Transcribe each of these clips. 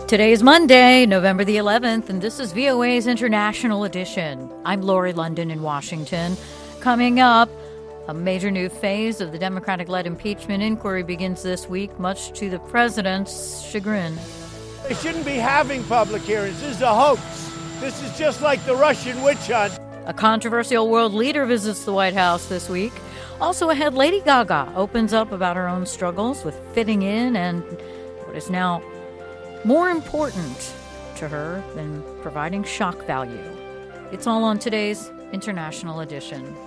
Today is Monday, November the 11th, and this is VOA's International Edition. I'm Lori London in Washington. Coming up, a major new phase of the Democratic-led impeachment inquiry begins this week, much to the president's chagrin. They shouldn't be having public hearings. This is a hoax. This is just like the Russian witch hunt. A controversial world leader visits the White House this week. Also ahead, Lady Gaga opens up about her own struggles with fitting in and what is now more important to her than providing shock value. It's all on today's International Edition.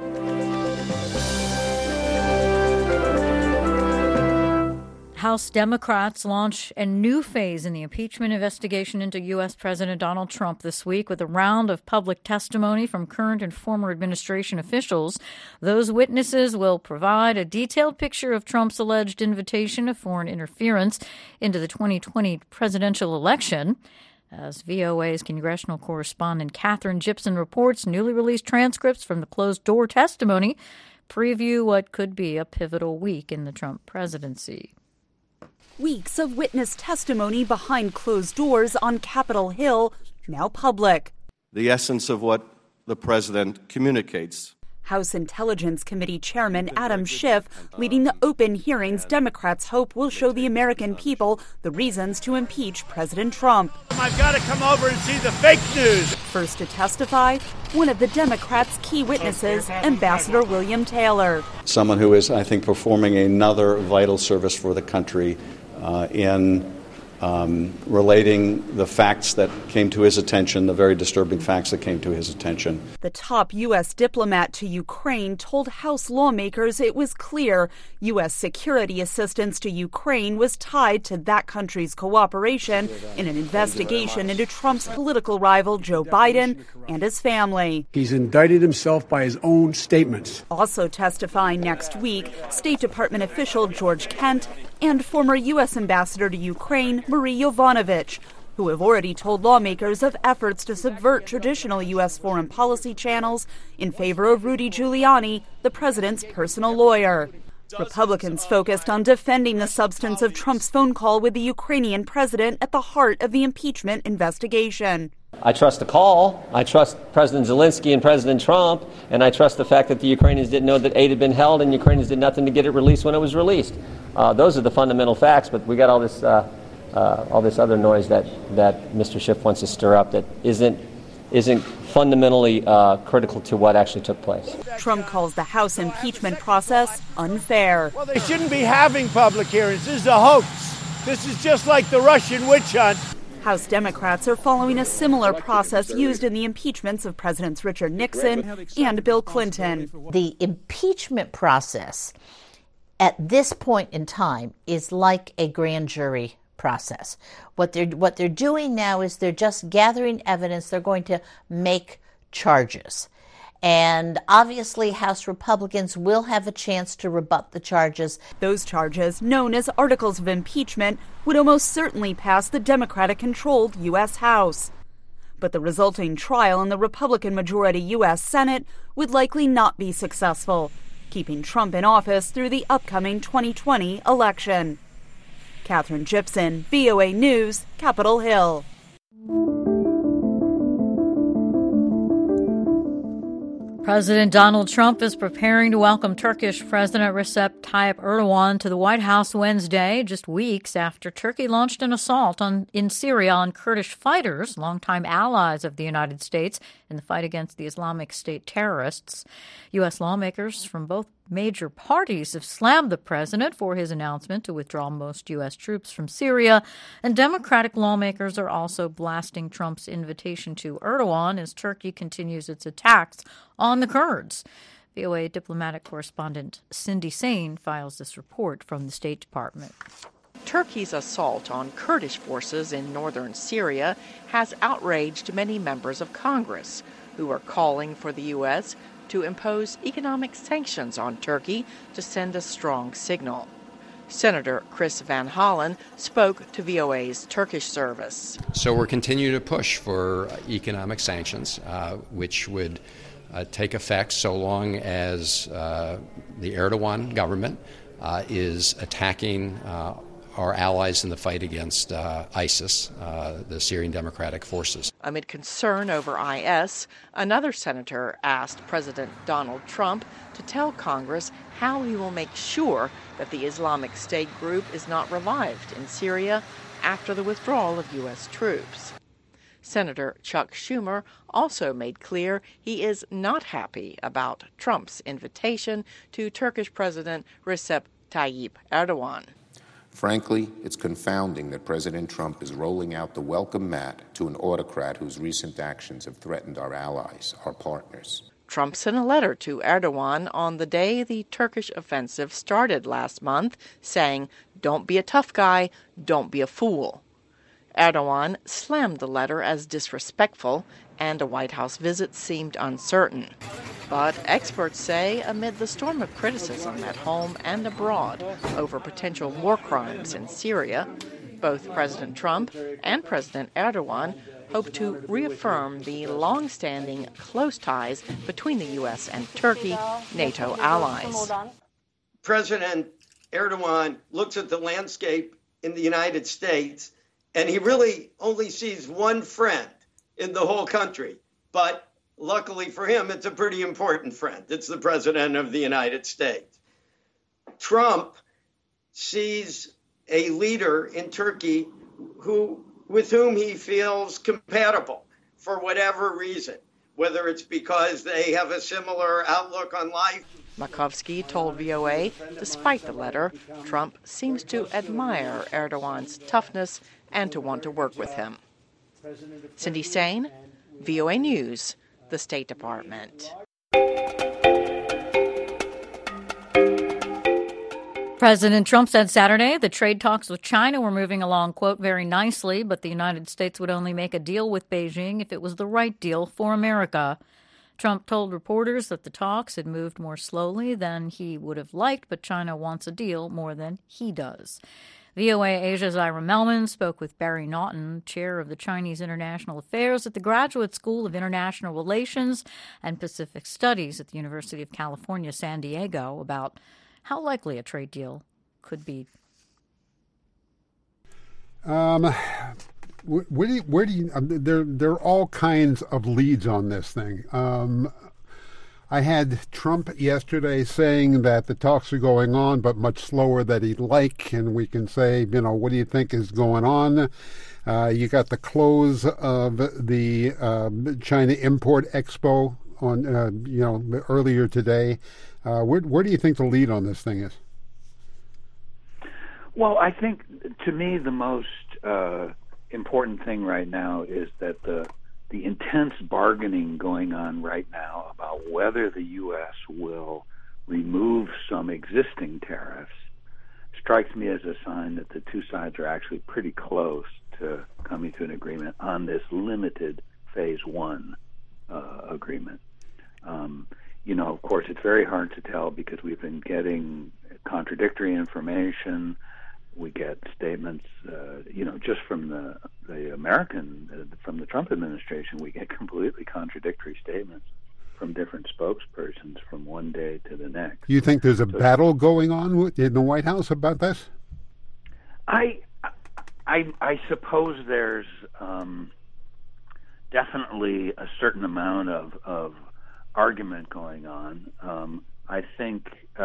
House Democrats launch a new phase in the impeachment investigation into U.S. President Donald Trump this week with a round of public testimony from current and former administration officials. Those witnesses will provide a detailed picture of Trump's alleged invitation of foreign interference into the 2020 presidential election. As VOA's congressional correspondent Katherine Gypson reports, newly released transcripts from the closed-door testimony preview what could be a pivotal week in the Trump presidency. Weeks of witness testimony behind closed doors on Capitol Hill, now public. The essence of what the president communicates. House Intelligence Committee Chairman Adam Schiff leading the open hearings Democrats hope will show the American people the reasons to impeach President Trump. I've got to come over and see the fake news. First to testify, one of the Democrats' key witnesses, Ambassador William Taylor. Someone who is, I think, performing another vital service for the country in relating the facts that came to his attention, the very disturbing facts that came to his attention. The top U.S. diplomat to Ukraine told House lawmakers it was clear U.S. security assistance to Ukraine was tied to that country's cooperation in an investigation into Trump's political rival Joe Biden and his family. He's indicted himself by his own statements. Also testifying next week, State Department official George Kent and former U.S. ambassador to Ukraine, Marie Yovanovitch, who have already told lawmakers of efforts to subvert traditional U.S. foreign policy channels in favor of Rudy Giuliani, the president's personal lawyer. Republicans focused on defending the substance of Trump's phone call with the Ukrainian president at the heart of the impeachment investigation. I trust the call. I trust President Zelensky and President Trump, and I trust the fact that the Ukrainians didn't know that aid had been held and Ukrainians did nothing to get it released when it was released. Those are the fundamental facts, but we got all this other noise that Mr. Schiff wants to stir up that isn't fundamentally critical to what actually took place. Trump calls the House impeachment process unfair. Well, they shouldn't be having public hearings. This is a hoax. This is just like the Russian witch hunt. House Democrats are following a similar process used in the impeachments of Presidents Richard Nixon and Bill Clinton. The impeachment process at this point in time is like a grand jury process. What they're doing now is they're just gathering evidence. They're going to make charges. And obviously, House Republicans will have a chance to rebut the charges. Those charges, known as articles of impeachment, would almost certainly pass the Democratic-controlled U.S. House. But the resulting trial in the Republican-majority U.S. Senate would likely not be successful, keeping Trump in office through the upcoming 2020 election. Katherine Gypson, VOA News, Capitol Hill. President Donald Trump is preparing to welcome Turkish President Recep Tayyip Erdogan to the White House Wednesday, just weeks after Turkey launched an assault in Syria on Kurdish fighters, longtime allies of the United States in the fight against the Islamic State terrorists. U.S. lawmakers from both major parties have slammed the president for his announcement to withdraw most U.S. troops from Syria, and Democratic lawmakers are also blasting Trump's invitation to Erdogan as Turkey continues its attacks on the Kurds. VOA diplomatic correspondent Cindy Sain files this report from the State Department. Turkey's assault on Kurdish forces in northern Syria has outraged many members of Congress, who are calling for the U.S. to impose economic sanctions on Turkey to send a strong signal. Senator Chris Van Hollen spoke to VOA's Turkish service. So we're continuing to push for economic sanctions, which would take effect so long as the Erdogan government is attacking our allies in the fight against ISIS, the Syrian Democratic Forces. Amid concern over IS, another senator asked President Donald Trump to tell Congress how he will make sure that the Islamic State group is not revived in Syria after the withdrawal of U.S. troops. Senator Chuck Schumer also made clear he is not happy about Trump's invitation to Turkish President Recep Tayyip Erdogan. Frankly, it's confounding that President Trump is rolling out the welcome mat to an autocrat whose recent actions have threatened our allies, our partners. Trump sent a letter to Erdogan on the day the Turkish offensive started last month, saying, "Don't be a tough guy, don't be a fool." Erdogan slammed the letter as disrespectful, and a White House visit seemed uncertain. But experts say amid the storm of criticism at home and abroad over potential war crimes in Syria, both President Trump and President Erdogan hope to reaffirm the long-standing close ties between the U.S. and Turkey, NATO allies. President Erdogan looks at the landscape in the United States, and he really only sees one friend in the whole country. But luckily for him, it's a pretty important friend. It's the President of the United States. Trump sees a leader in Turkey with whom he feels compatible for whatever reason, whether it's because they have a similar outlook on life. Makovsky told VOA, despite the letter, Trump seems to admire Erdogan's toughness and to want to work with him. Cindy Sain, VOA News, the State Department. President Trump said Saturday the trade talks with China were moving along, quote, very nicely, but the United States would only make a deal with Beijing if it was the right deal for America. Trump told reporters that the talks had moved more slowly than he would have liked, but China wants a deal more than he does. VOA Asia's Ira Melman spoke with Barry Naughton, chair of the Chinese International Affairs at the Graduate School of International Relations and Pacific Studies at the University of California, San Diego, about how likely a trade deal could be. Where do you? There are all kinds of leads on this thing. I had Trump yesterday saying that the talks are going on, but much slower than he'd like, and we can say, what do you think is going on? You got the close of the China Import Expo on, earlier today. Where do you think the lead on this thing is? Well, I think, to me, the most important thing right now is that the intense bargaining going on right now about whether the U.S. will remove some existing tariffs strikes me as a sign that the two sides are actually pretty close to coming to an agreement on this limited phase one agreement. Of course, it's very hard to tell because we've been getting contradictory information. We get statements, just from the from the Trump administration, we get completely contradictory statements from different spokespersons from one day to the next. You think there's a battle going on in the White House about this? I suppose there's definitely a certain amount of argument going on. I think,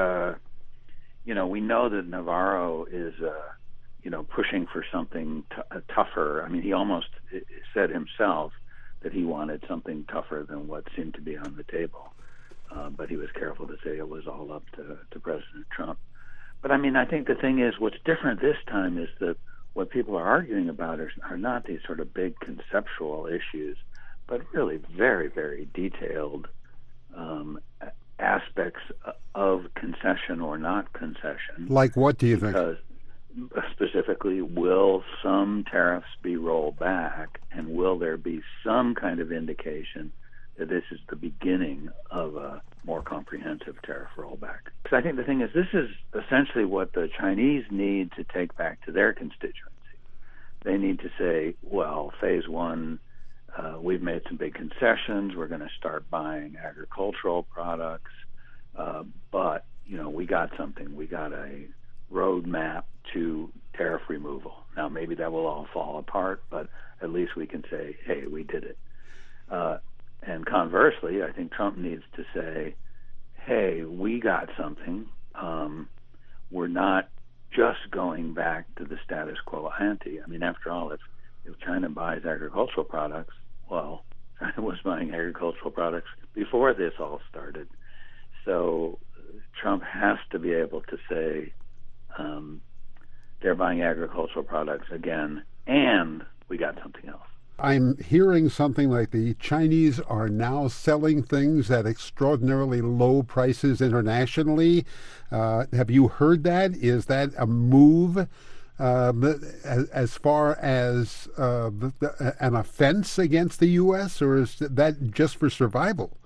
we know that Navarro is, pushing for something tougher. I mean, he almost said himself that he wanted something tougher than what seemed to be on the table. But he was careful to say it was all up to President Trump. But, I think the thing is, what's different this time is that what people are arguing about are not these sort of big conceptual issues, but really very, very detailed aspects of concession or not concession. Like what do you think? Specifically, will some tariffs be rolled back, and will there be some kind of indication that this is the beginning of a more comprehensive tariff rollback? Because I think the thing is, this is essentially what the Chinese need to take back to their constituency. They need to say, well, phase one, we've made some big concessions. We're going to start buying agricultural products, but we got something. We got a roadmap to tariff removal. Now, maybe that will all fall apart, but at least we can say, hey, we did it. And conversely, I think Trump needs to say, hey, we got something. We're not just going back to the status quo ante. I mean, after all, if China buys agricultural products, well, China was buying agricultural products before this all started. So Trump has to be able to say they're buying agricultural products again, and we got something else. I'm hearing something like the Chinese are now selling things at extraordinarily low prices internationally. Have you heard that? Is that a move as far as an offense against the U.S., or is that just for survival?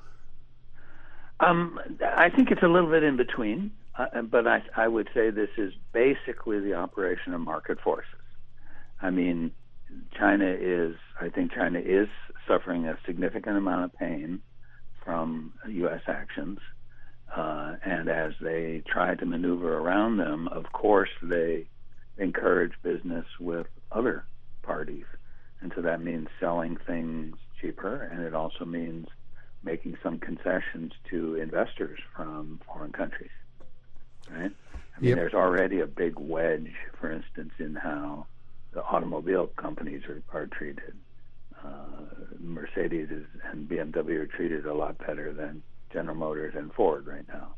I think it's a little bit in between, but I would say this is basically the operation of market forces. I mean, I think China is suffering a significant amount of pain from U.S. actions, and as they try to maneuver around them, of course they encourage business with other parties, and so that means selling things cheaper, and it also means making some concessions to investors from foreign countries, right? I mean, There's already a big wedge, for instance, in how the automobile companies are treated. Mercedes and BMW are treated a lot better than General Motors and Ford right now.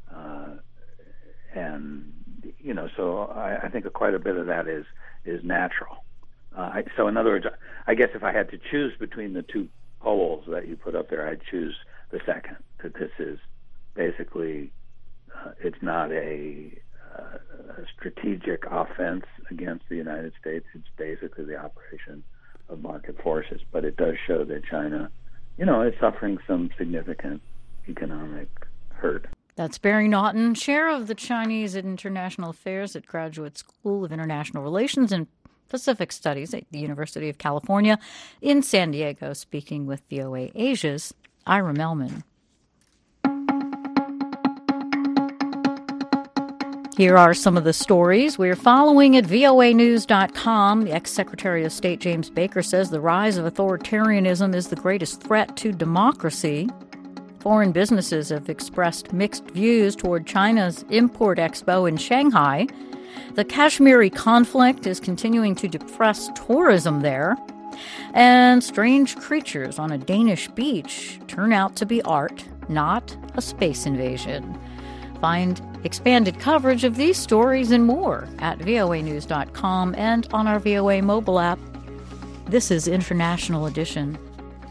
So I think quite a bit of that is natural. So in other words, I guess if I had to choose between the two poles that you put up there, I'd choose the second, that this is basically, it's not a strategic offense against the United States. It's basically the operation of market forces. But it does show that China, is suffering some significant economic hurt. That's Barry Naughton, chair of the Chinese International Affairs at Graduate School of International Relations and Pacific Studies at the University of California in San Diego, speaking with VOA Asia's Ira Melman. Here are some of the stories we're following at voanews.com. The ex-Secretary of State James Baker says the rise of authoritarianism is the greatest threat to democracy. Foreign businesses have expressed mixed views toward China's Import Expo in Shanghai. The Kashmiri conflict is continuing to depress tourism there. And strange creatures on a Danish beach turn out to be art, not a space invasion. Find expanded coverage of these stories and more at voanews.com and on our VOA mobile app. This is International Edition.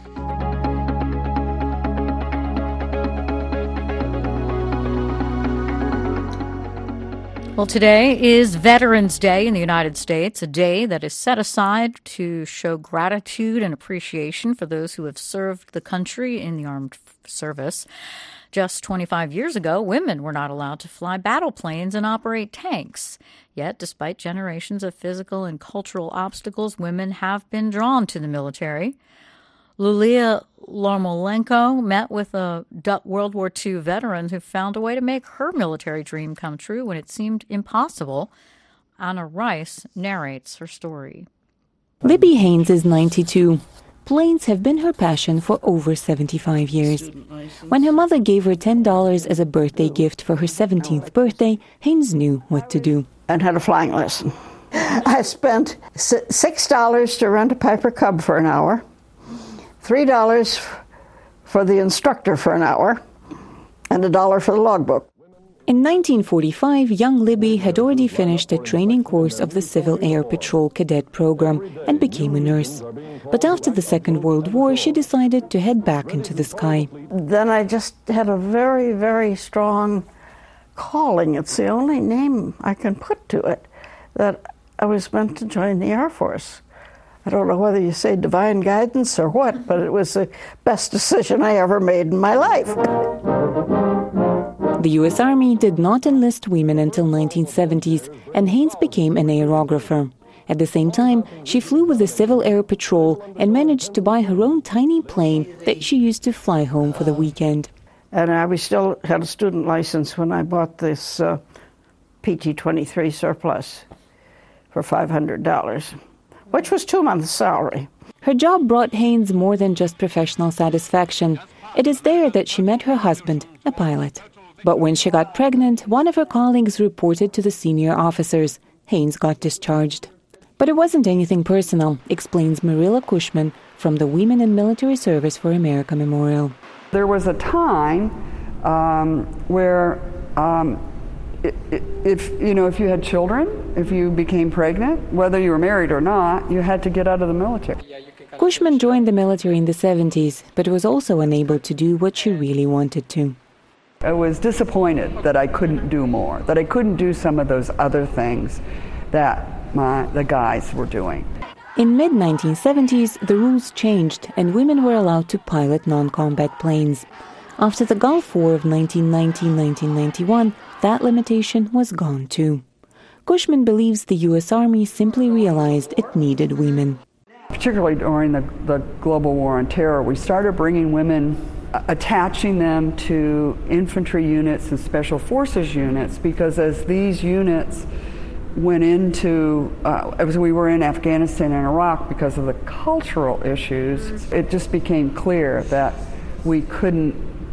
Well, today is Veterans Day in the United States, a day that is set aside to show gratitude and appreciation for those who have served the country in the armed service. Just 25 years ago, women were not allowed to fly battle planes and operate tanks. Yet, despite generations of physical and cultural obstacles, women have been drawn to the military. Lulia Larmolenko met with a World War II veteran who found a way to make her military dream come true when it seemed impossible. Anna Rice narrates her story. Libby Haynes is 92. Planes have been her passion for over 75 years. When her mother gave her $10 as a birthday gift for her 17th birthday, Haynes knew what to do. And had a flying lesson. I spent $6 to rent a Piper Cub for an hour, $3 for the instructor for an hour, and $1 for the logbook. In 1945, young Libby had already finished a training course of the Civil Air Patrol Cadet Program and became a nurse. But after the Second World War, she decided to head back into the sky. Then I just had a very, very strong calling. It's the only name I can put to it, that I was meant to join the Air Force. I don't know whether you say divine guidance or what, but it was the best decision I ever made in my life. The U.S. Army did not enlist women until 1970s, and Haynes became an aerographer. At the same time, she flew with the Civil Air Patrol and managed to buy her own tiny plane that she used to fly home for the weekend. And I still had a student license when I bought this PT-23 surplus. for $500, which was 2 months' salary. Her job brought Haynes more than just professional satisfaction. It is there that she met her husband, a pilot. But when she got pregnant, one of her colleagues reported to the senior officers. Haynes got discharged. But it wasn't anything personal, explains Marilla Cushman from the Women in Military Service for America Memorial. There was a time where if you had children, if you became pregnant, whether you were married or not, you had to get out of the military. Cushman joined the military in the 70s, but was also unable to do what she really wanted to. I was disappointed that I couldn't do more, that I couldn't do some of those other things that the guys were doing. In mid-1970s, the rules changed and women were allowed to pilot non-combat planes. After the Gulf War of 1990-1991, that limitation was gone too. Cushman believes the U.S. Army simply realized it needed women. Particularly during the global war on terror, we started bringing women, attaching them to infantry units and special forces units, because as these units went into, as we were in Afghanistan and Iraq, because of the cultural issues, it just became clear that we couldn't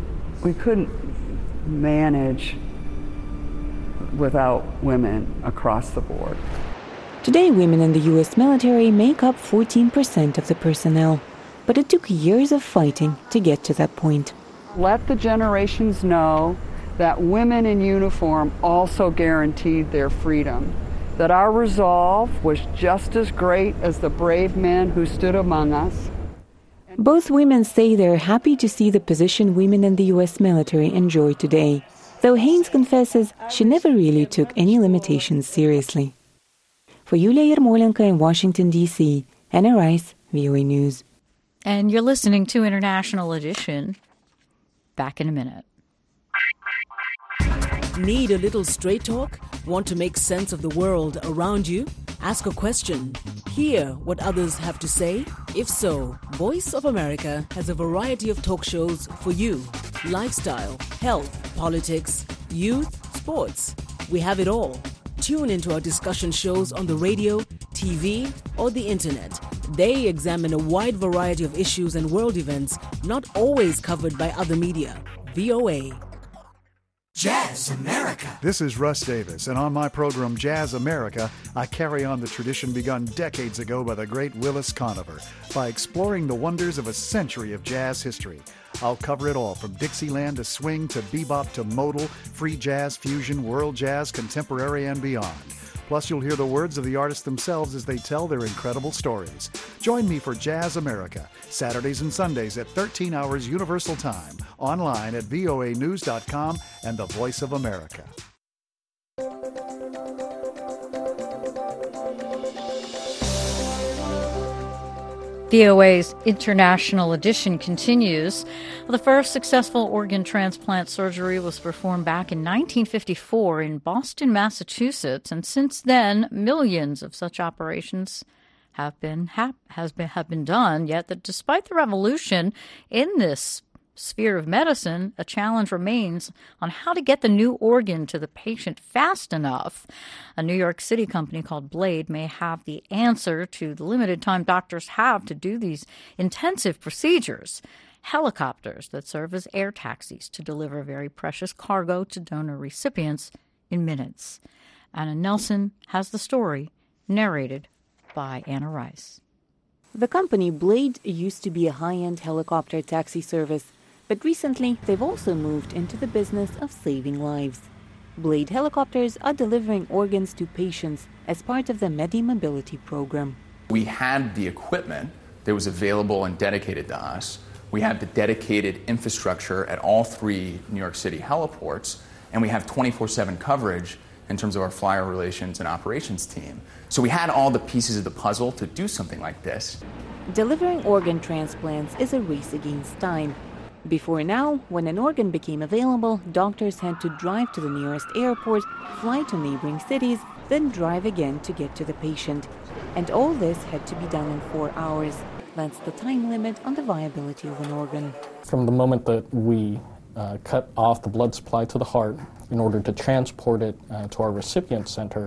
manage without women across the board. Today, women in the U.S. military make up 14% of the personnel, but it took years of fighting to get to that point. Let the generations know that women in uniform also guaranteed their freedom, that our resolve was just as great as the brave men who stood among us. Both women say they're happy to see the position women in the U.S. military enjoy today, though Haynes confesses she never really took any limitations seriously. For Yulia Yermolenko in Washington, D.C., Anna Rice, VOA News. And you're listening to International Edition. Back in a minute. Need a little straight talk? Want to make sense of the world around you? Ask a question. Hear what others have to say? If so, Voice of America has a variety of talk shows for you. Lifestyle, health, politics, youth, sports. We have it all. Tune into our discussion shows on the radio, TV, or the internet. They examine a wide variety of issues and world events not always covered by other media. VOA. Jazz America. This is Russ Davis, and on my program Jazz America, I carry on the tradition begun decades ago by the great Willis Conover by exploring the wonders of a century of jazz history. I'll cover it all, from Dixieland to swing to bebop to modal, free jazz, fusion, world jazz, contemporary, and beyond. Plus, you'll hear the words of the artists themselves as they tell their incredible stories. Join me for Jazz America, Saturdays and Sundays at 13 hours Universal Time, online at voanews.com and the Voice of America. VOA's International Edition continues. The first successful organ transplant surgery was performed back in 1954 in Boston, Massachusetts, and since then, millions of such operations have been done. Yet, that despite the revolution in this sphere of medicine, a challenge remains on how to get the new organ to the patient fast enough. A New York City company called Blade may have the answer to the limited time doctors have to do these intensive procedures. Helicopters that serve as air taxis to deliver very precious cargo to donor recipients in minutes. Anna Nelson has the story, narrated by Anna Rice. The company Blade used to be a high-end helicopter taxi service, but recently they've also moved into the business of saving lives. Blade helicopters are delivering organs to patients as part of the MediMobility program. We had the equipment that was available and dedicated to us. We have the dedicated infrastructure at all 3 New York City heliports, and we have 24/7 coverage in terms of our flyer relations and operations team. So we had all the pieces of the puzzle to do something like this. Delivering organ transplants is a race against time. Before now, when an organ became available, doctors had to drive to the nearest airport, fly to neighboring cities, then drive again to get to the patient. And all this had to be done in 4 hours. That's the time limit on the viability of an organ. From the moment that we cut off the blood supply to the heart in order to transport it to our recipient center,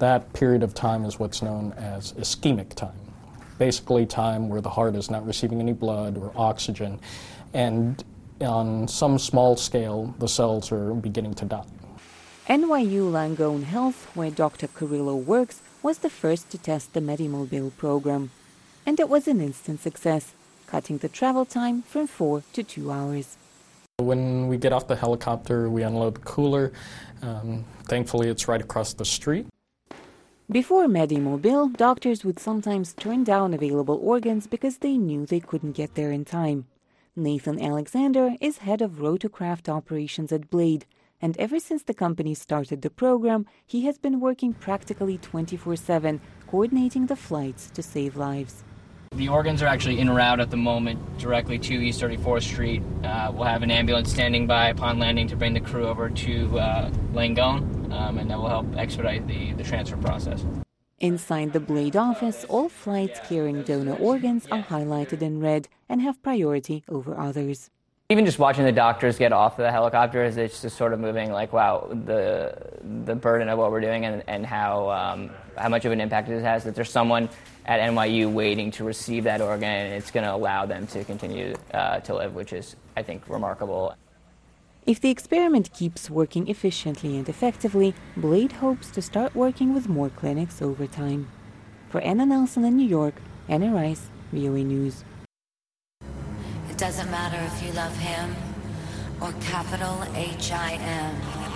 that period of time is what's known as ischemic time. Basically time where the heart is not receiving any blood or oxygen, and on some small scale, the cells are beginning to die. NYU Langone Health, where Dr. Carrillo works, was the first to test the MediMobile program. And it was an instant success, cutting the travel time from 4 to 2 hours. When we get off the helicopter, we unload the cooler. Thankfully, it's right across the street. Before MediMobile, doctors would sometimes turn down available organs because they knew they couldn't get there in time. Nathan Alexander is head of rotorcraft operations at Blade, and ever since the company started the program, he has been working practically 24/7, coordinating the flights to save lives. The organs are actually en route at the moment, directly to East 34th Street. We'll have an ambulance standing by upon landing to bring the crew over to Langone, and that will help expedite the transfer process. Inside the Blade office, all flights carrying donor organs are highlighted in red and have priority over others. Even just watching the doctors get off the helicopters, it's just sort of moving like, wow, the burden of what we're doing and how much of an impact it has, that there's someone at NYU waiting to receive that organ, and it's going to allow them to continue to live, which is, I think, remarkable. If the experiment keeps working efficiently and effectively, Blade hopes to start working with more clinics over time. For Anna Nelson in New York, Anna Rice, VOA News. It doesn't matter if you love him or capital H-I-M.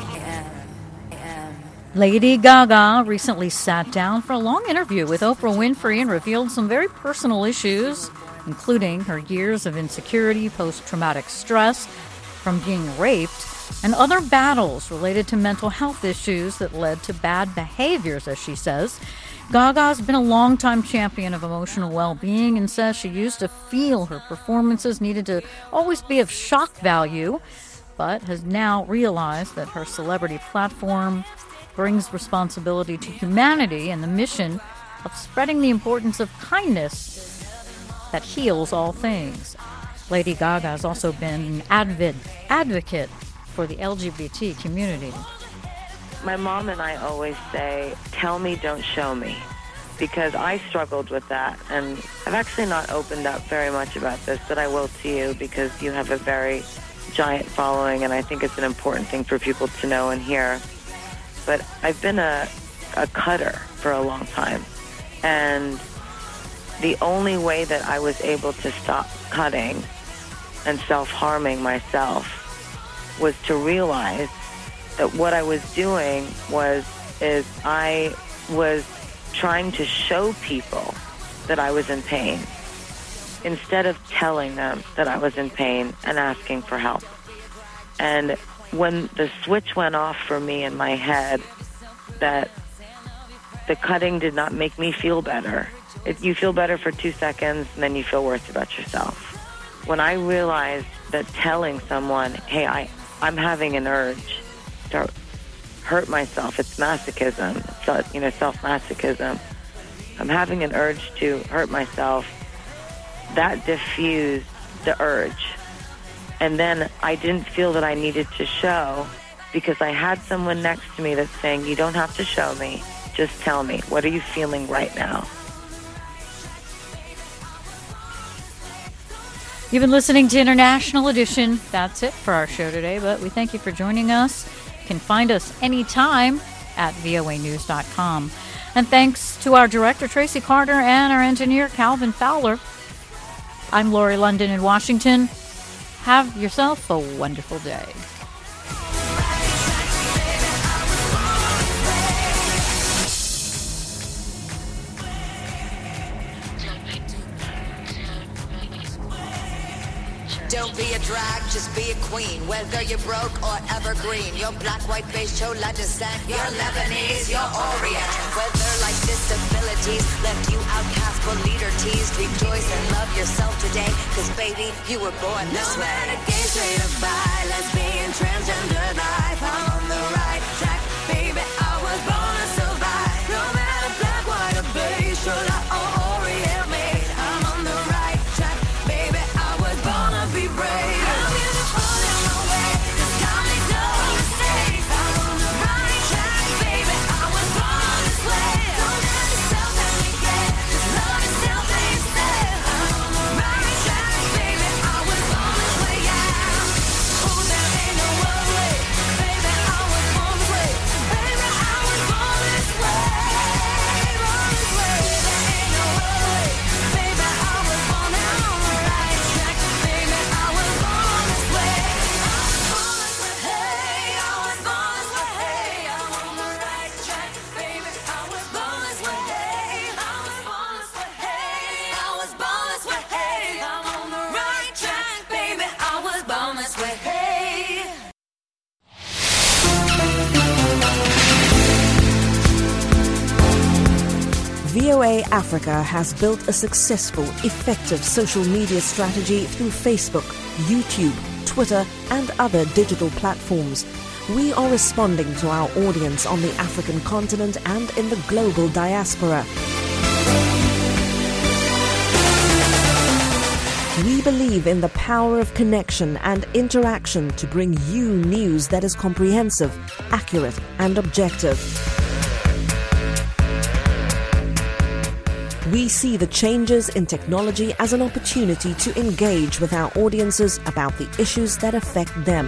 Lady Gaga recently sat down for a long interview with Oprah Winfrey and revealed some very personal issues, including her years of insecurity, post-traumatic stress from being raped, and other battles related to mental health issues that led to bad behaviors, as she says. Gaga's been a longtime champion of emotional well-being and says she used to feel her performances needed to always be of shock value, but has now realized that her celebrity platform brings responsibility to humanity and the mission of spreading the importance of kindness that heals all things. Lady Gaga has also been an advocate for the LGBT community. My mom and I always say, tell me, don't show me, because I struggled with that, and I've actually not opened up very much about this, but I will to you because you have a very giant following, and I think it's an important thing for people to know and hear. But I've been a cutter for a long time, and the only way that I was able to stop cutting and self-harming myself was to realize that what I was doing is I was trying to show people that I was in pain instead of telling them that I was in pain and asking for help. And when the switch went off for me in my head that the cutting did not make me feel better, you feel better for 2 seconds and then you feel worse about yourself. When I realized that telling someone, hey, I'm having an urge to hurt myself, it's masochism, it's self-masochism, I'm having an urge to hurt myself, that diffused the urge. And then I didn't feel that I needed to show because I had someone next to me that's saying, you don't have to show me, just tell me, what are you feeling right now? You've been listening to International Edition. That's it for our show today, but we thank you for joining us. You can find us anytime at voanews.com. And thanks to our director, Tracy Carter, and our engineer, Calvin Fowler. I'm Lori London in Washington. Have yourself a wonderful day. Don't be a drag, just be a queen. Whether you're broke or evergreen, you're black, white, beige, chola descent, you're Lebanese, you're Orient. Whether like disabilities left you outcast but leader teased, rejoice and love yourself today, cause baby, you were born this way. No matter gay, straight or bi, lesbian, transgender life, I'm on the right track, baby, I was born to survive. No matter black, white or beige, chola or Orient made, I'm on the right track, baby, I was born to be brave. I'm beautiful in my way, just got me no mistakes. I'm on the right track, baby, I was born this way. VOA Africa has built a successful, effective social media strategy through Facebook, YouTube, Twitter, and other digital platforms. We are responding to our audience on the African continent and in the global diaspora. We believe in the power of connection and interaction to bring you news that is comprehensive, accurate, and objective. We see the changes in technology as an opportunity to engage with our audiences about the issues that affect them.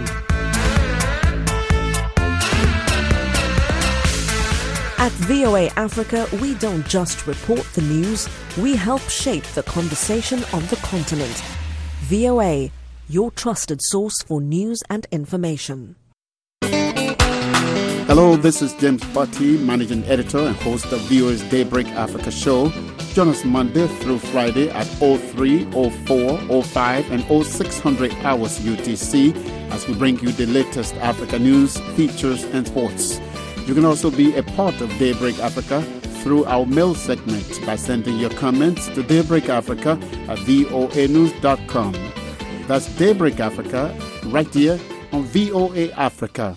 At VOA Africa, we don't just report the news, we help shape the conversation on the continent. VOA, your trusted source for news and information. Hello, this is James Butty, Managing Editor and host of VOA's Daybreak Africa show. Join us Monday through Friday at 03, 04, 05 and 0600 hours UTC as we bring you the latest Africa news, features and sports. You can also be a part of Daybreak Africa through our mail segment by sending your comments to daybreakafrica@voanews.com. That's Daybreak Africa right here on VOA Africa.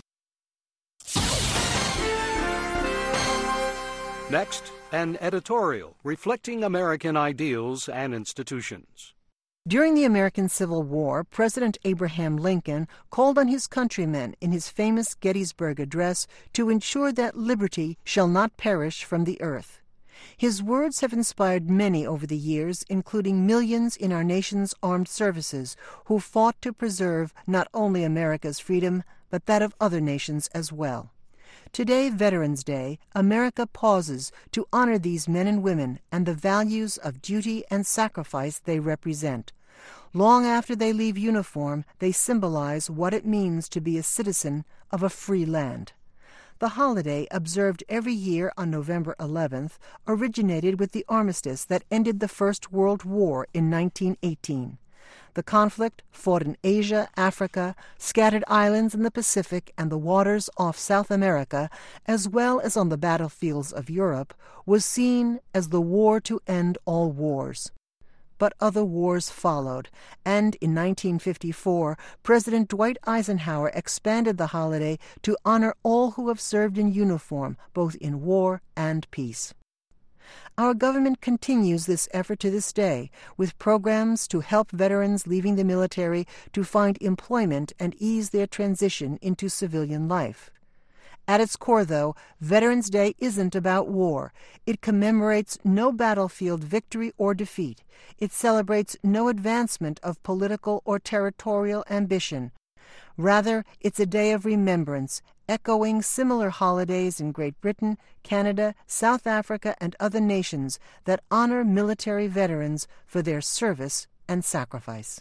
Next, an editorial reflecting American ideals and institutions. During the American Civil War, President Abraham Lincoln called on his countrymen in his famous Gettysburg Address to ensure that liberty shall not perish from the earth. His words have inspired many over the years, including millions in our nation's armed services who fought to preserve not only America's freedom, but that of other nations as well. Today, Veterans Day, America pauses to honor these men and women and the values of duty and sacrifice they represent. Long after they leave uniform, they symbolize what it means to be a citizen of a free land. The holiday, observed every year on November 11th, originated with the armistice that ended the First World War in 1918. The conflict, fought in Asia, Africa, scattered islands in the Pacific, and the waters off South America, as well as on the battlefields of Europe, was seen as the war to end all wars. But other wars followed, and in 1954, President Dwight Eisenhower expanded the holiday to honor all who have served in uniform, both in war and peace. Our government continues this effort to this day, with programs to help veterans leaving the military to find employment and ease their transition into civilian life. At its core, though, Veterans Day isn't about war. It commemorates no battlefield victory or defeat. It celebrates no advancement of political or territorial ambition. Rather, it's a day of remembrance, echoing similar holidays in Great Britain, Canada, South Africa, and other nations that honor military veterans for their service and sacrifice.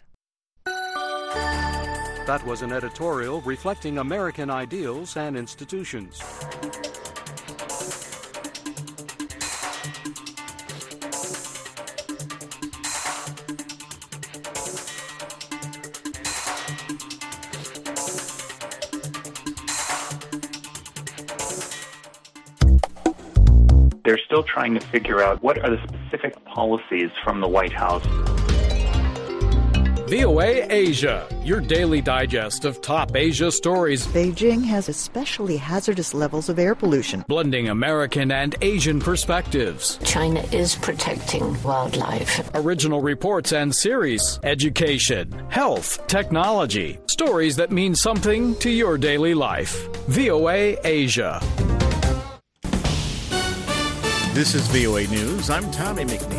That was an editorial reflecting American ideals and institutions. They're still trying to figure out what are the specific policies from the White House. VOA Asia, your daily digest of top Asia stories. Beijing has especially hazardous levels of air pollution. Blending American and Asian perspectives. China is protecting wildlife. Original reports and series. Education, health, technology. Stories that mean something to your daily life. VOA Asia. This is VOA News. I'm Tommy McNeil.